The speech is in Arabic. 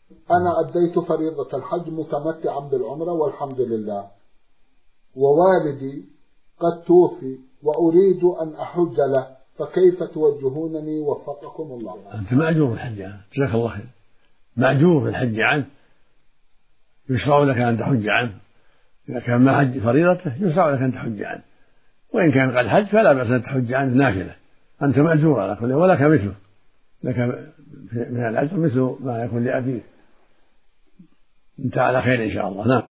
أنا أديت فريضة الحج متمتعا بالعمرة والحمد لله، ووالدي قد توفي وأريد أن أحج له، فكيف توجهونني وفقكم الله؟ أنت مأجور بالحج عنه، جزاك الله خير، مأجور بالحج عنه، يشرع لك أن تحج عنه. إذا كان ما حج فريضته يشرع لك أن تحج عنه، وإن كان قد حج فلا بأس أن تحج عنه نافلة، أنت مأجور على كل، ولك مثله، لك من الأجر مثل ما يكون لأبيك. أنت على خير إن شاء الله. نعم.